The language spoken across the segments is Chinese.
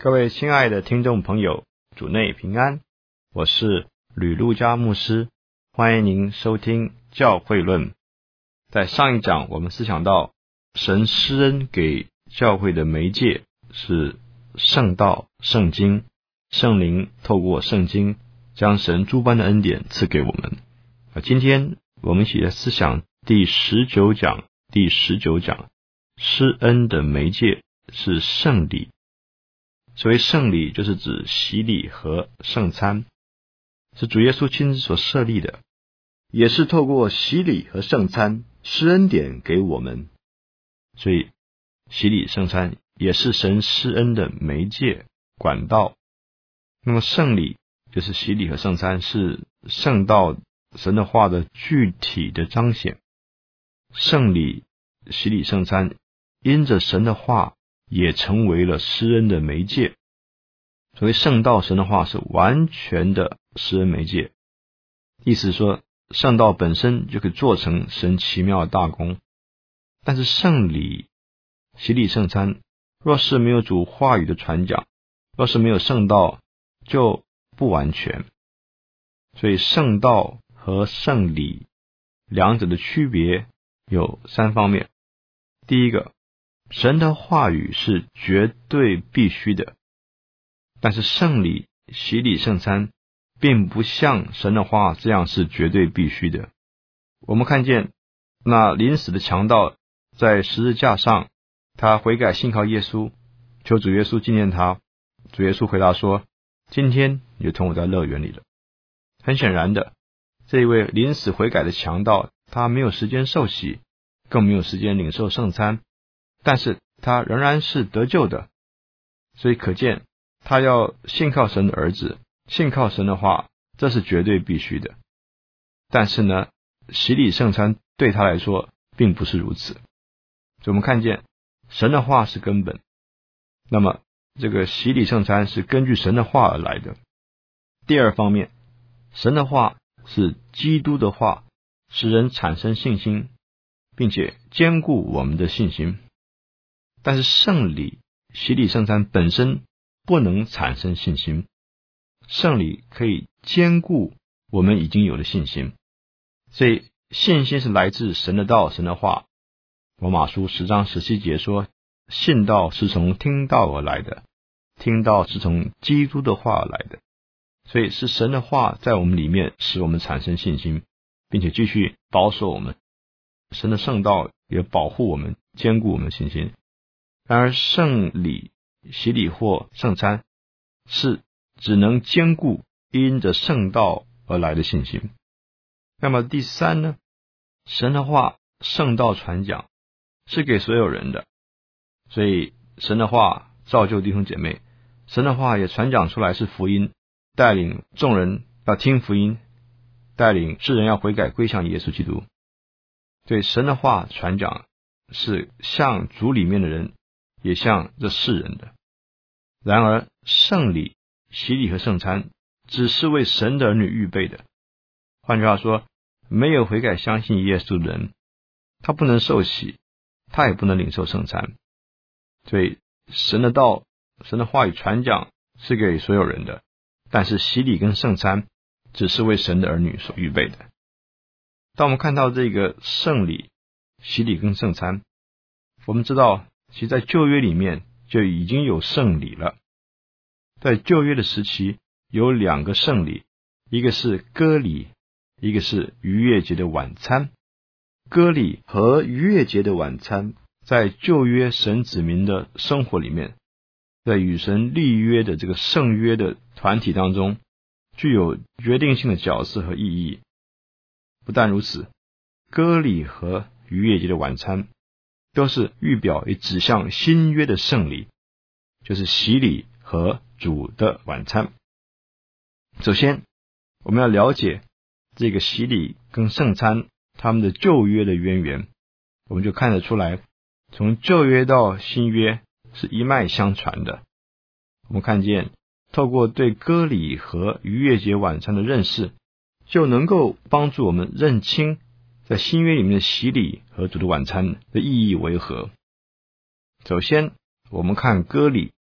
各位亲爱的听众朋友，主内平安，我是吕路加牧师，欢迎您收听教会论。在上一讲我们思想到，神施恩给教会的媒介是圣道、圣经，圣灵透过圣经将神诸般的恩典赐给我们。今天我们一起来思想第19讲，施恩的媒介是圣礼。所谓圣礼，就是指洗礼和圣餐，是主耶稣亲自所设立的，也是透过洗礼和圣餐施恩典给我们。所以洗礼圣餐也是神施恩的媒介管道。那么圣礼就是洗礼和圣餐，是圣道神的话的具体的彰显。圣礼、洗礼、圣餐因着神的话也成为了施恩的媒介。所谓圣道，神的话是完全的施恩媒介，意思是说圣道本身就可以做成神奇妙的大功。但是圣礼、洗礼、圣餐若是没有主话语的传讲，若是没有圣道，就不完全。所以圣道和圣礼两者的区别有3方面。第一个，神的话语是绝对必须的，但是圣礼、洗礼、圣餐并不像神的话这样是绝对必须的。我们看见那临死的强盗在十字架上，他悔改信靠耶稣，求主耶稣纪念他。主耶稣回答说，今天你就同我在乐园里了。很显然的，这一位临死悔改的强盗，他没有时间受洗，更没有时间领受圣餐，但是他仍然是得救的。所以可见他要信靠神的儿子，信靠神的话，这是绝对必须的。但是呢，洗礼圣餐对他来说并不是如此。所以我们看见神的话是根本，那么这个洗礼圣餐是根据神的话而来的。第二方面，神的话是基督的话，使人产生信心，并且坚固我们的信心。但是圣礼、洗礼、圣餐本身不能产生信心，圣礼可以坚固我们已经有的信心。所以信心是来自神的道、神的话。罗马书10章17节说，信道是从听道而来的，听道是从基督的话而来的。所以是神的话在我们里面使我们产生信心，并且继续保守我们。神的圣道也保护我们，坚固我们的信心。然而圣礼、洗礼或圣餐是只能坚固因着圣道而来的信心。那么第三呢，神的话圣道传讲是给所有人的，所以神的话造就弟兄姐妹，神的话也传讲出来是福音，带领众人要听福音，带领世人要悔改归向耶稣基督。对，神的话传讲是向主里面的人，也向这世人的。然而圣礼、洗礼和圣餐只是为神的儿女预备的。换句话说，没有悔改相信耶稣的人，他不能受洗，他也不能领受圣餐。所以神的道、神的话语传讲是给所有人的，但是洗礼跟圣餐只是为神的儿女所预备的。当我们看到这个圣礼、洗礼跟圣餐，我们知道其实在旧约里面就已经有圣礼了。在旧约的时期有2个圣礼，一个是割礼，一个是逾越节的晚餐。割礼和逾越节的晚餐在旧约神子民的生活里面，在与神立约的这个圣约的团体当中具有决定性的角色和意义。不但如此，割礼和逾越节的晚餐都是预表也指向新约的圣礼，就是洗礼和主的晚餐。首先我们要了解这个洗礼跟圣餐他们的旧约的渊源，我们就看得出来，从旧约到新约是一脉相传的。我们看见透过对割礼和逾越节晚餐的认识，就能够帮助我们认清在新约里面的洗礼和主的晚餐的意义为何。首先我们看割礼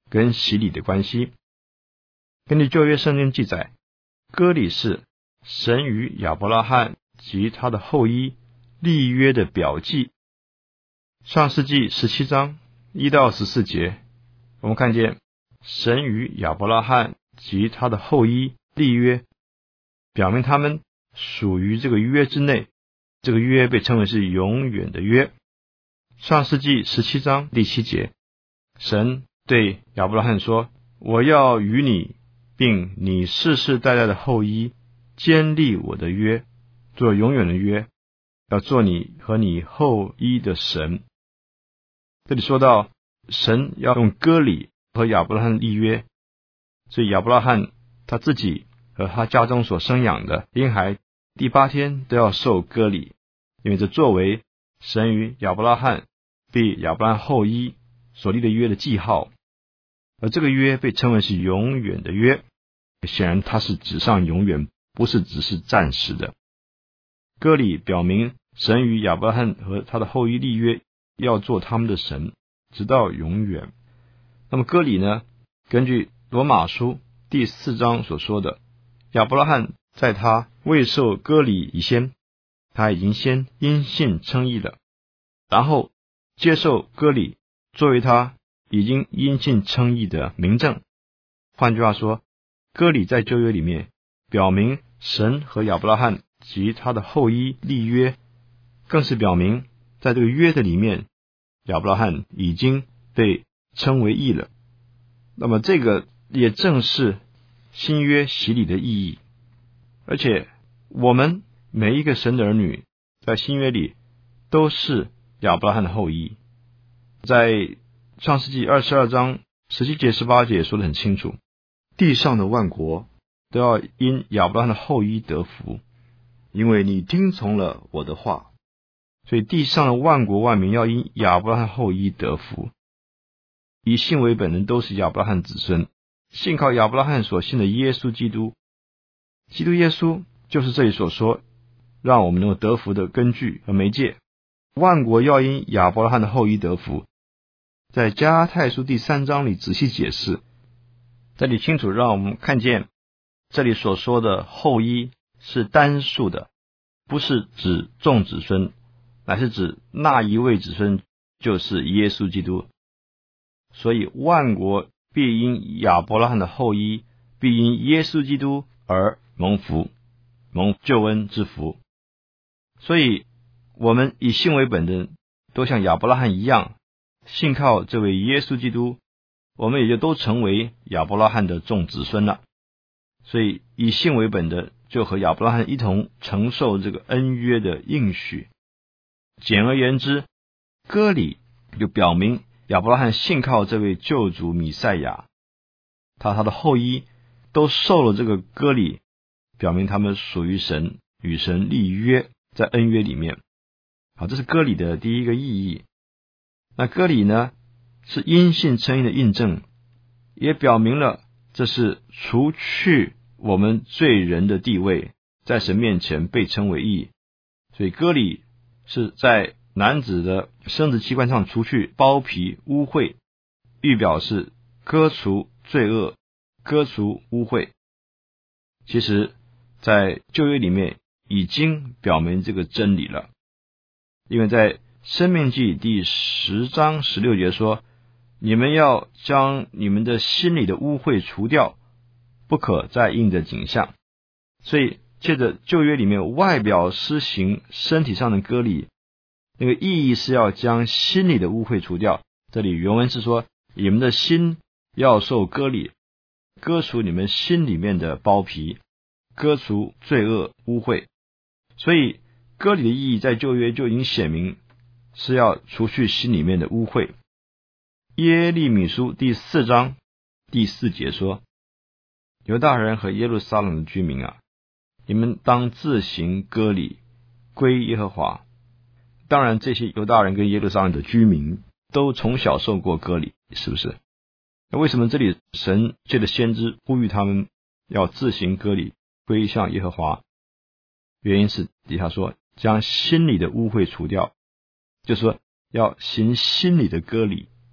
跟洗礼的关系。根据旧约圣经记载，割礼是神与亚伯拉罕及他的后裔立约的表记。创世纪17章1到14节，我们看见神与亚伯拉罕及他的后裔立约，表明他们属于这个约之内，这个约被称为是永远的约。创世纪17章第7节，神对亚伯拉罕说，我要与你并你世世代代的后裔坚立我的约，做永远的约，要做你和你后裔的神。这里说到神要用割礼和亚伯拉罕立约，所以亚伯拉罕他自己和他家中所生养的婴孩第8天都要受割礼，因为这作为神与亚伯拉罕对亚伯拉罕后裔所立的约的记号，而这个约被称为是永远的约，显然它是指上永远，不是只是暂时的。割礼表明神与亚伯拉罕和他的后裔立约，要做他们的神，直到永远。那么割礼呢，根据罗马书第4章所说的，亚伯拉罕在他未受割礼以前，他已经先因信称义了，然后接受割礼作为他已经因信称义的明证。换句话说，割礼在旧约里面表明神和亚伯拉罕及他的后裔立约，更是表明在这个约的里面，亚伯拉罕已经被称为义了。那么这个也正是新约洗礼的意义。而且我们每一个神的儿女在新约里都是亚伯拉罕的后裔。在创世纪22章17节18节也说得很清楚，地上的万国都要因亚伯拉罕的后裔得福，因为你听从了我的话。所以地上的万国万民要因亚伯拉罕后裔得福。以信为本的都是亚伯拉罕子孙，信靠亚伯拉罕所信的耶稣基督，基督耶稣就是这里所说让我们能够得福的根据和媒介。万国要因亚伯拉罕的后裔得福，在加拉太书第3章里仔细解释，这里清楚让我们看见这里所说的后裔是单数的，不是指众子孙，乃是指那一位子孙，就是耶稣基督。所以万国必因亚伯拉罕的后裔，必因耶稣基督而蒙福，蒙救恩之福。所以我们以信为本的都像亚伯拉罕一样，信靠这位耶稣基督，我们也就都成为亚伯拉罕的众子孙了。所以以信为本的就和亚伯拉罕一同承受这个恩约的应许。简而言之，割礼就表明亚伯拉罕信靠这位救主弥赛亚，他的后裔都受了这个割礼，表明他们属于神，与神立约，在恩约里面。好，这是割礼的第一个意义。那割礼呢，是因信称义的印证，也表明了这是除去我们罪人的地位，在神面前被称为义。所以割礼是在男子的生殖器官上除去包皮污秽，预表是割除罪恶，割除污秽。其实在旧约里面已经表明这个真理了，因为在申命记第10章16节说，你们要将你们的心里的污秽除掉，不可再印着景象。所以借着旧约里面外表施行身体上的割礼，那个意义是要将心里的污秽除掉。这里原文是说，你们的心要受割礼，割除你们心里面的包皮，割除罪恶污秽。所以割礼的意义在旧约就已经显明，是要除去心里面的污秽。耶利米书第4章第4节说，犹大人和耶路撒冷的居民啊，你们当自行割礼，归耶和华。当然这些犹大人跟耶路撒冷的居民都从小受过割礼，是不是？那为什么这里神借着先知呼吁他们要自行割礼，归向耶和华？原因是底下说将心里的污秽除掉，就是说要行心里的割礼。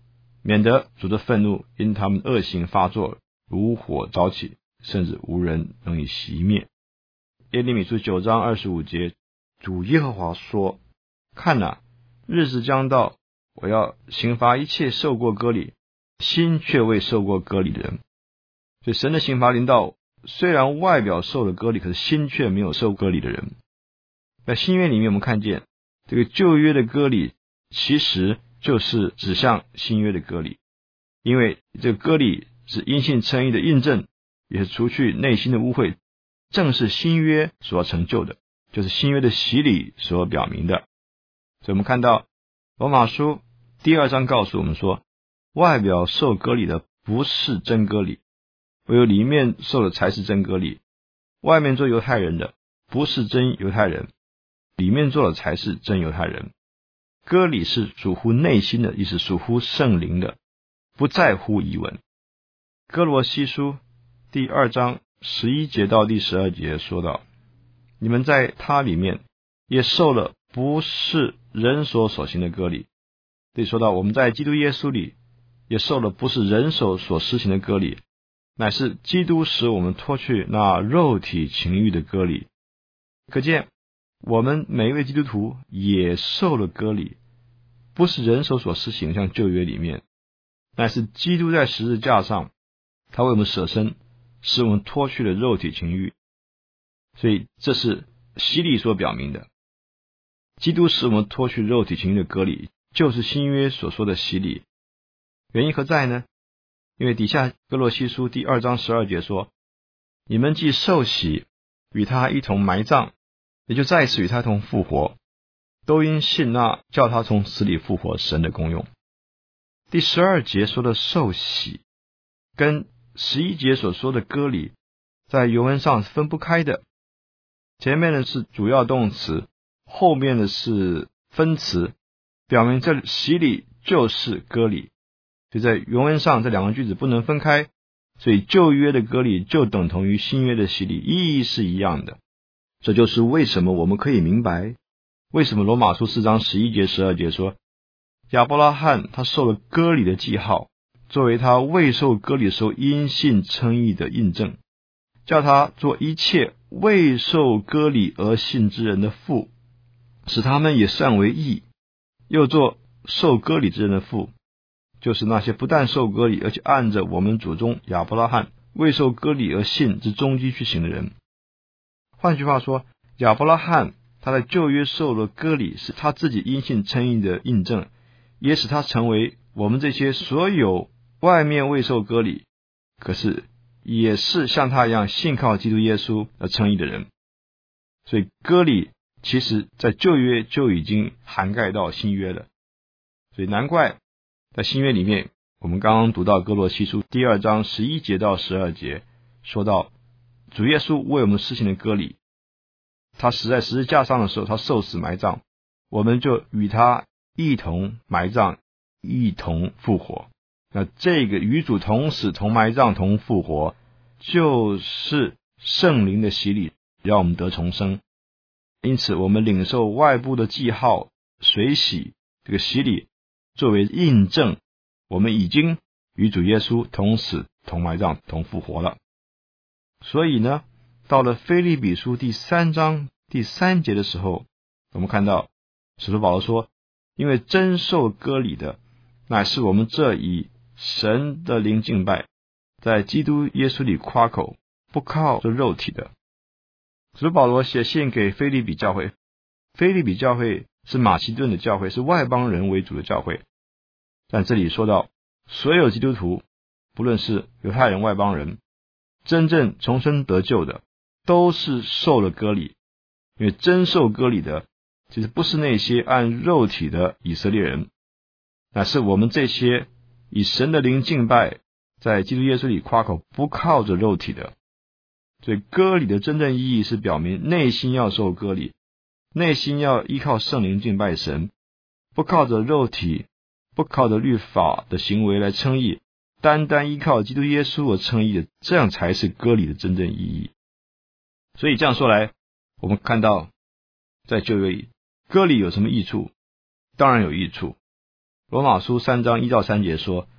免得主的愤怒因他们恶行发作，如火着起，甚至无人能以熄灭。耶利米书9章25节，主耶和华说：看哪，日子将到，我要刑罚一切受过割礼，心却未受过割礼的人。所以神的刑罚临到，虽然外表受了割礼，可是心却没有受割礼的人。在新约里面，我们看见这个旧约的割礼其实就是指向新约的割礼，因为这个割礼是因信称义的印证，也是除去内心的污秽，正是新约所要成就的，就是新约的洗礼所表明的。所以我们看到罗马书第2章告诉我们说，外表受割礼的不是真割礼，唯有里面受的才是真割礼。外面做犹太人的不是真犹太人，里面做的才是真犹太人。割礼是属乎内心的，也是属乎圣灵的，不在乎仪文。哥罗西书第2章11节到第12节说到，你们在他里面也受了不是人所行的割礼。这里说到我们在基督耶稣里也受了不是人手所施行的割礼，乃是基督使我们脱去那肉体情欲的割礼。可见我们每一位基督徒也受了割礼，不是人手所施行，像旧约里面，乃是基督在十字架上，他为我们舍身，使我们脱去了肉体情欲。所以这是洗礼所表明的，基督使我们脱去肉体情欲的割礼，就是新约所说的洗礼。原因何在呢？因为底下哥罗西书第2章12节说，你们既受洗，与他一同埋葬，也就再一次与他一同复活，都因信那叫他从死里复活神的功用。第12节说的受洗跟11节所说的割礼在原文上是分不开的，前面的是主要动词，后面的是分词，表明这洗礼就是割礼。所以在原文上这两个句子不能分开，所以旧约的割礼就等同于新约的洗礼，意义是一样的。这就是为什么我们可以明白，为什么罗马书4章11节12节说，亚伯拉罕他受了割礼的记号，作为他未受割礼的时候因信称义的印证，叫他做一切未受割礼而信之人的父，使他们也算为义；又做受割礼之人的父，就是那些不但受割礼，而且按着我们祖宗亚伯拉罕未受割礼而信之踪迹去行的人。换句话说，亚伯拉罕他在旧约受了割礼，是他自己因信称义的印证，也使他成为我们这些所有外面未受割礼，可是也是像他一样信靠基督耶稣而称义的人。所以割礼其实在旧约就已经涵盖到新约了，所以难怪在新约里面，我们刚刚读到哥罗西书第2章11节到12节，说到主耶稣为我们施行的割礼，他死在十字架上的时候，他受死埋葬，我们就与他一同埋葬，一同复活。那这个与主同死同埋葬同复活，就是圣灵的洗礼，让我们得重生。因此我们领受外部的记号水洗，这个洗礼作为印证，我们已经与主耶稣同死同埋葬同复活了。所以呢，到了腓立比书第3章第3节的时候，我们看到使徒保罗说，因为真受割礼的乃是我们这以神的灵敬拜，在基督耶稣里夸口，不靠着肉体的。使徒保罗写信给腓立比教会，腓立比教会是马其顿的教会，是外邦人为主的教会。但这里说到所有基督徒，不论是犹太人外邦人，真正重生得救的都是受了割礼。因为真受割礼的其实不是那些按肉体的以色列人，乃是我们这些以神的灵敬拜，在基督耶稣里夸口，不靠着肉体的。所以割礼的真正意义是表明内心要受割礼，内心要依靠圣灵敬拜神，不靠着肉体，不靠着律法的行为来称义，单单依靠基督耶稣而称义的，这样才是割礼的真正意义。所以这样说来，我们看到在旧约里割礼有什么益处？当然有益处。罗马书3章1到3节说，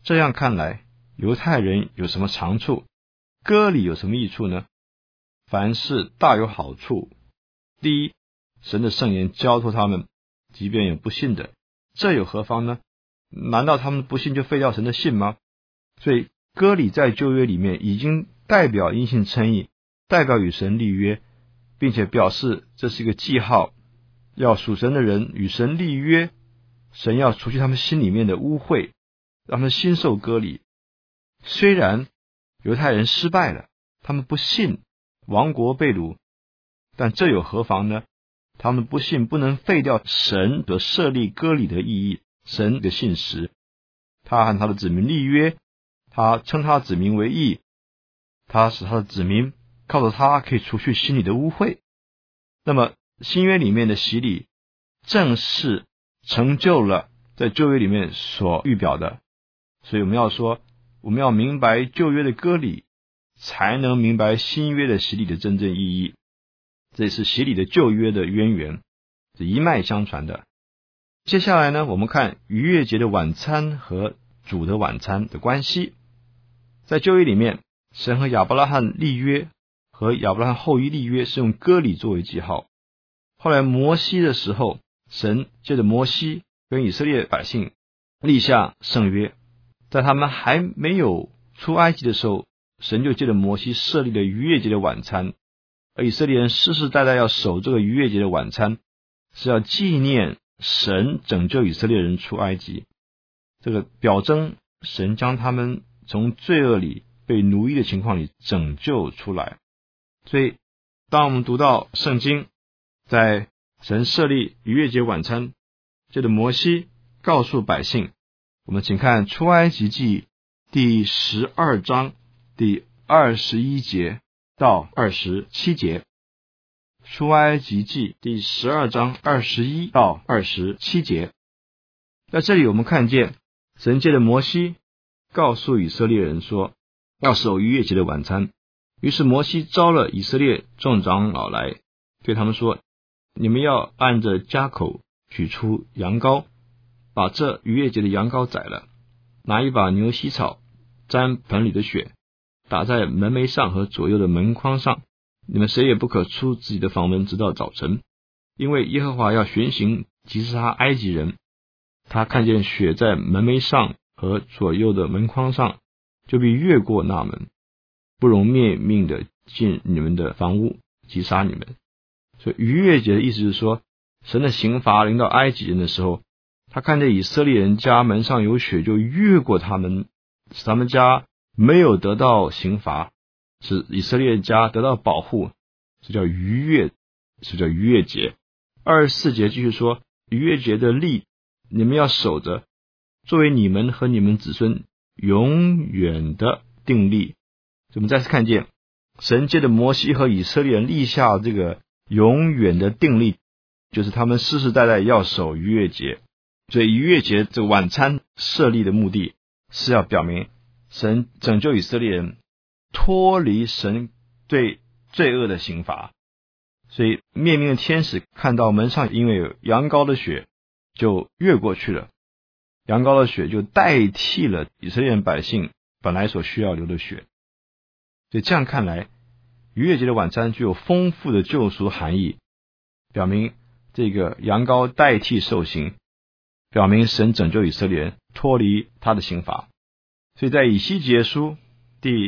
这样看来，犹太人有什么长处？割礼有什么益处呢？凡事大有好处。第一，神的圣言交托他们，即便有不信的，这有何妨呢？难道他们不信就废掉神的信吗？所以割礼在旧约里面已经代表因信称义，代表与神立约，并且表示这是一个记号，要属神的人与神立约，神要除去他们心里面的污秽，让他们心受割礼。虽然犹太人失败了，他们不信，亡国被掳，但这有何妨呢？他们不信不能废掉神所设立割礼的意义，神的信实，他和他的子民立约，他称他的子民为义，他使他的子民靠着他可以除去心里的污秽。那么新约里面的洗礼正是成就了在旧约里面所预表的，所以我们要说，我们要明白旧约的割礼，才能明白新约的洗礼的真正意义。这是洗礼的旧约的渊源，是一脉相传的。接下来呢，我们看逾越节的晚餐和主的晚餐的关系。在旧约里面，神和亚伯拉罕立约，和亚伯拉罕后裔立约是用割礼作为记号。后来摩西的时候，神借着摩西跟以色列百姓立下圣约，在他们还没有出埃及的时候，神就借着摩西设立了逾越节的晚餐，而以色列人世世代代要守这个逾越节的晚餐，是要纪念神拯救以色列人出埃及，这个表征神将他们从罪恶里被奴役的情况里拯救出来。所以当我们读到圣经，在神设立逾越节晚餐，借着摩西告诉百姓，我们请看出埃及记第12章第21节到27节。出埃及记第12章21到27节，在这里我们看见神借着摩西告诉以色列人说要守逾越节的晚餐。于是摩西召了以色列众长老来，对他们说，你们要按着家口取出羊羔，把这逾越节的羊羔宰了，拿一把牛膝草沾盆里的血，打在门楣上和左右的门框上，你们谁也不可出自己的房门直到早晨，因为耶和华要巡行击杀埃及人，他看见血在门楣上和左右的门框上，就必越过那门，不容灭命的进你们的房屋击杀你们。所以逾越节的意思是说，神的刑罚临到埃及人的时候，他看见以色列人家门上有血，就越过他们，使他们家没有得到刑罚，使以色列家得到保护，这叫逾越，这叫逾越节。24节继续说，逾越节的例你们要守着，作为你们和你们子孙永远的定例。我们再次看见神借着摩西和以色列人立下这个永远的定例，就是他们世世代代要守逾越节。所以逾越节这个晚餐设立的目的是要表明神拯救以色列人脱离神对罪恶的刑罚。所以灭命的天使看到门上因为有羊羔的血，就越过去了，羊羔的血就代替了以色列人百姓本来所需要流的血。所以这样看来，逾越节的晚餐具有丰富的救赎含义，表明这个羊羔代替受刑，表明神拯救以色列人脱离他的刑罚。所以在以西结书第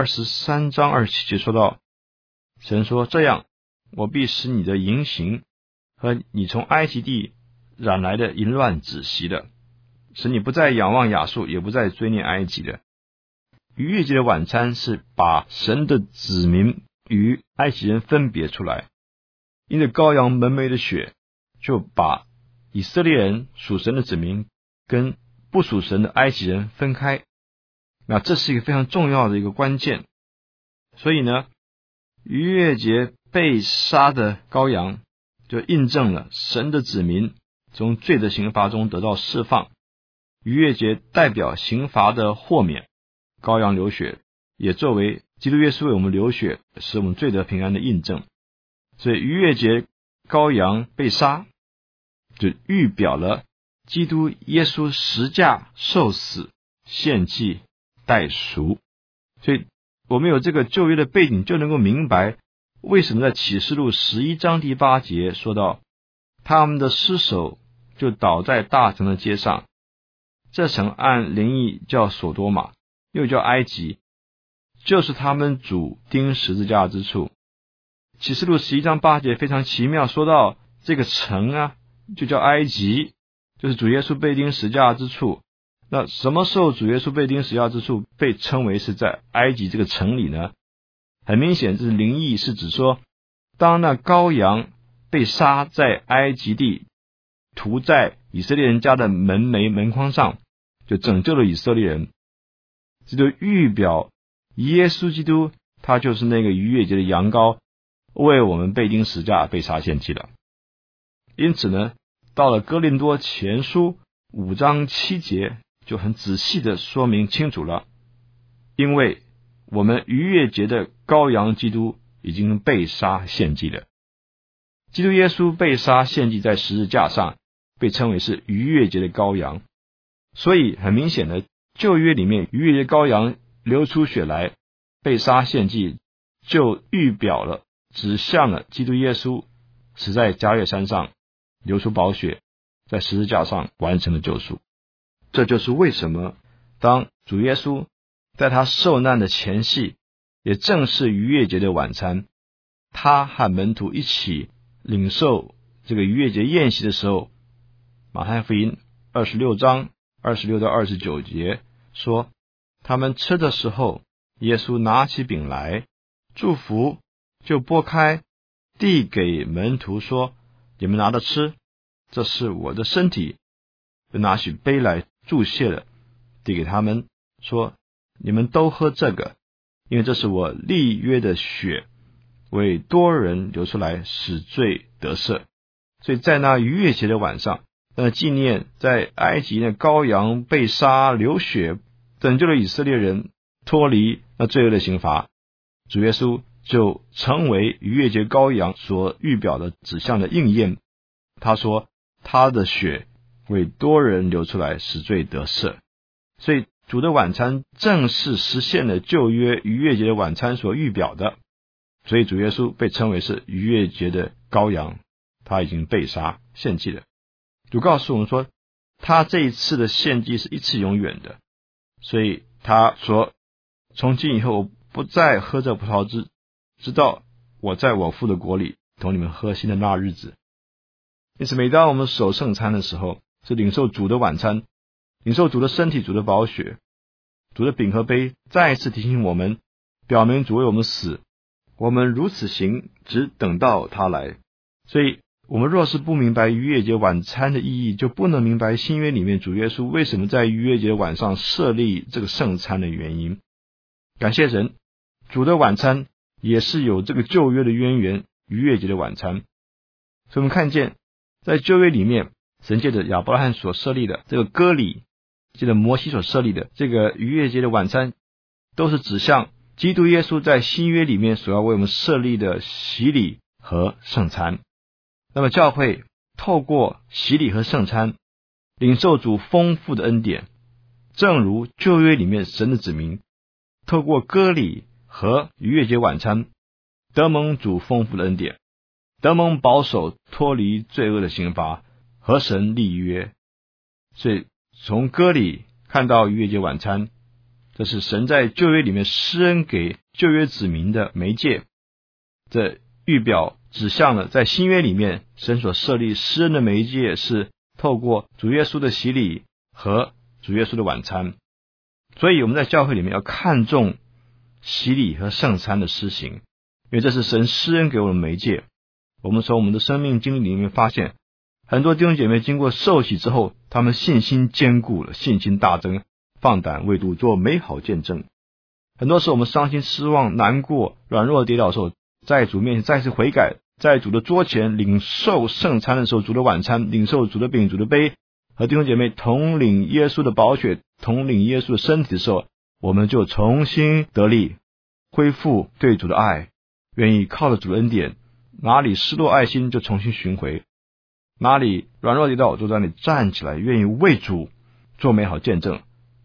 23章27节说到，神说，这样我必使你的淫行和你从埃及地染来的淫乱止息了，使你不再仰望亚述，也不再追念埃及了。逾越节的晚餐是把神的子民与埃及人分别出来，因着羔羊门楣的血，就把以色列人属神的子民跟不属神的埃及人分开。那这是一个非常重要的一个关键。所以呢，逾越节被杀的羔羊就印证了神的子民从罪的刑罚中得到释放。逾越节代表刑罚的豁免，羔羊流血也作为基督耶稣为我们流血，使我们罪得平安的印证。所以逾越节羔羊被杀，就预表了基督耶稣十架受死献祭、代赎。所以我们有这个旧约的背景，就能够明白为什么在启示录11章第8节说到，他们的尸首就倒在大城的街上。这城按灵意叫所多玛，又叫埃及，就是他们主钉十字架之处。启示录11章8节非常奇妙，说到这个城啊，就叫埃及，就是主耶稣被钉十字架之处。那什么时候主耶稣被钉十字架之处被称为是在埃及这个城里呢？很明显，这是灵意，是指说，当那羔羊被杀在埃及地，涂在以色列人家的门楣门框上，就拯救了以色列人。这就预表耶稣基督，他就是那个逾越节的羊羔，为我们被钉十字架被杀献祭了。因此呢，到了哥林多前书5章7节就很仔细的说明清楚了，因为我们逾越节的羔羊基督已经被杀献祭了。基督耶稣被杀献祭在十字架上，被称为是逾越节的羔羊。所以很明显的，旧约里面逾越节羔羊流出血来被杀献祭，就预表了，指向了基督耶稣死在加略山上，流出宝血，在十字架上完成了救赎。这就是为什么当主耶稣在他受难的前夕，也正是逾越节的晚餐，他和门徒一起领受这个逾越节宴席的时候，马太福音26章26到29节说，他们吃的时候，耶稣拿起饼来，祝福，就拨开，递给门徒说，你们拿着吃，这是我的身体。就拿起杯来祝谢了，递给他们说，你们都喝这个，因为这是我立约的血，为多人流出来，使罪得赦。所以在那逾越节的晚上，纪念在埃及那羔羊被杀流血，拯救了以色列人脱离那罪恶的刑罚，主耶稣就成为逾越节羔羊所预表的指向的应验。他说他的血为多人流出来，使罪得赦。所以主的晚餐正是实现了旧约逾越节的晚餐所预表的，所以主耶稣被称为是逾越节的羔羊，他已经被杀献祭了。主告诉我们说，他这一次的献祭是一次永远的，所以他说，从今以后我不再喝这葡萄汁，直到我在我父的国里同你们喝新的那日子。因此每当我们守圣餐的时候，是领受主的晚餐，领受主的身体，主的宝血，主的饼和杯，再一次提醒我们，表明主为我们死，我们如此行，只等到他来。所以我们若是不明白逾越节晚餐的意义，就不能明白新约里面主耶稣为什么在逾越节晚上设立这个圣餐的原因。感谢神，主的晚餐也是有这个旧约的渊源，逾越节的晚餐。所以我们看见在旧约里面，神借着亚伯拉罕所设立的这个割礼，借着摩西所设立的这个逾越节的晚餐，都是指向基督耶稣在新约里面所要为我们设立的洗礼和圣餐。那么教会透过洗礼和圣餐领受主丰富的恩典，正如旧约里面神的子民透过割礼和逾越节晚餐得蒙主丰富的恩典，得蒙保守脱离罪恶的刑罚，和神立约。所以从割礼看到逾越节晚餐，这是神在旧约里面施恩给旧约子民的媒介，这预表指向了在新约里面神所设立施恩的媒介是透过主耶稣的洗礼和主耶稣的晚餐。所以我们在教会里面要看重洗礼和圣餐的施行，因为这是神施恩给我们的媒介。我们从我们的生命经历里面发现，很多弟兄姐妹经过受洗之后，他们信心坚固了，信心大增，放胆为主做美好见证。很多时候我们伤心失望难过软弱跌倒的时候，在主面前再次悔改，在主的桌前领受圣餐的时候，主的晚餐，领受主的饼主的杯，和弟兄姐妹同领耶稣的宝血，同领耶稣的身体的时候，我们就重新得力，恢复对主的爱，愿意靠着主的恩典，哪里失落爱心就重新寻回，哪里软弱跌倒就在那里站起来，愿意为主做美好见证，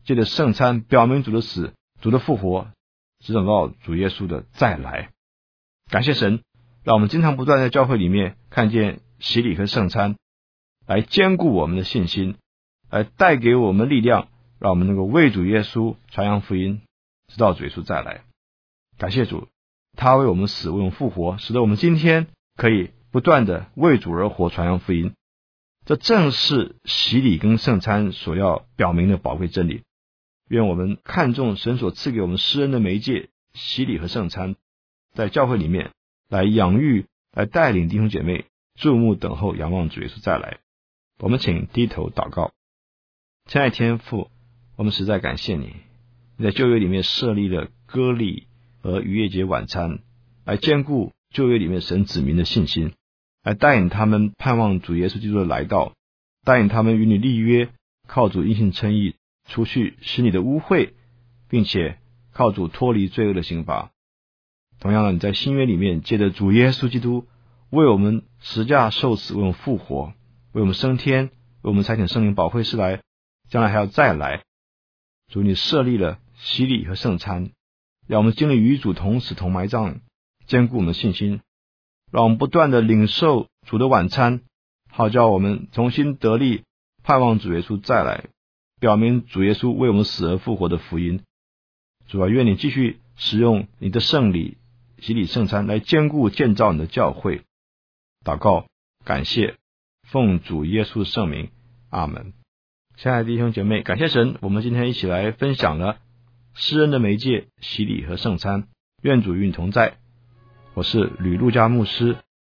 借着圣餐表明主的死、主的复活，直等到主耶稣的再来。感谢神，让我们经常不断在教会里面看见洗礼和圣餐，来坚固我们的信心，来带给我们力量，让我们能够为主耶稣传扬福音，直到主耶稣再来。感谢主，他为我们死，为我们复活，使得我们今天可以不断的为主而活，传扬福音。这正是洗礼跟圣餐所要表明的宝贵真理。愿我们看重神所赐给我们施恩的媒介洗礼和圣餐，在教会里面来养育，来带领弟兄姐妹注目等候仰望主耶稣再来。我们请低头祷告。亲爱的天父，我们实在感谢你，你在旧约里面设立了割礼和逾越节晚餐，来坚固旧约里面神子民的信心，来带领他们盼望主耶稣基督的来到，带领他们与你立约，靠主因信称义，除去使你的污秽，并且靠主脱离罪恶的刑罚。同样的，你在新约里面借着主耶稣基督为我们十架受死，为我们复活，为我们升天，为我们差遣圣灵保惠师来，将来还要再来。主，你设立了洗礼和圣餐，让我们经历与主同死同埋葬，坚固我们的信心，让我们不断的领受主的晚餐，好叫我们重新得力，盼望主耶稣再来，表明主耶稣为我们死而复活的福音。主啊，愿你继续使用你的圣礼、洗礼、圣餐来坚固建造你的教会。祷告感谢，奉主耶稣圣名，阿们。亲爱的弟兄姐妹，感谢神，我们今天一起来分享了施恩的媒介洗礼和圣餐。愿主与你同在。我是吕路加牧师，